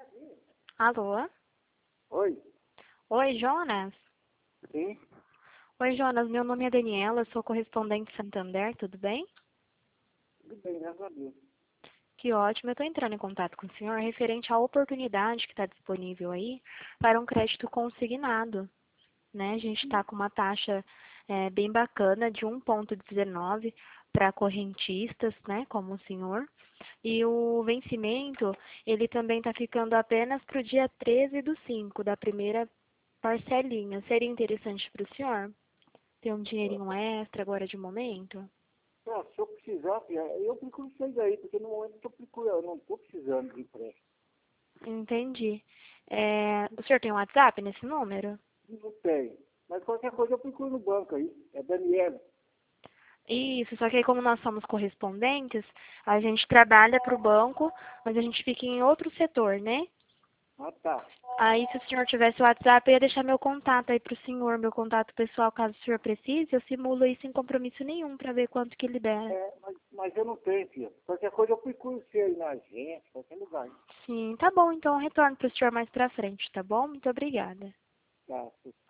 Alô? Oi? Oi, Jonas? Sim? Oi, Jonas, meu nome é Daniela, sou correspondente Santander, tudo bem? Tudo bem, graças a Deus. Que ótimo, eu estou entrando em contato com o senhor referente à oportunidade que está disponível aí para um crédito consignado, né? A gente está com uma taxa bem bacana de 1,19 para correntistas, né, como o senhor. E o vencimento, ele também está ficando apenas para o dia 13/5, da primeira parcelinha. Seria interessante para o senhor ter um dinheirinho extra agora de momento? Se eu precisar, filha, eu procuro isso aí, porque no momento eu procuro, eu não estou precisando de empréstimo. Entendi. O senhor tem um WhatsApp nesse número? Não tenho. Mas qualquer coisa eu procuro no banco aí. É Daniela. Isso, só que aí como nós somos correspondentes, a gente trabalha para o banco, mas a gente fica em outro setor, né? Ah, tá. Aí, se o senhor tivesse o WhatsApp, eu ia deixar meu contato aí para o senhor, meu contato pessoal, caso o senhor precise. Eu simulo isso sem compromisso nenhum para ver quanto que libera. Mas eu não tenho, filha. Qualquer coisa eu procuro você aí na agência, qualquer lugar. Sim, tá bom, então eu retorno para o senhor mais para frente, tá bom? Muito obrigada. Tá.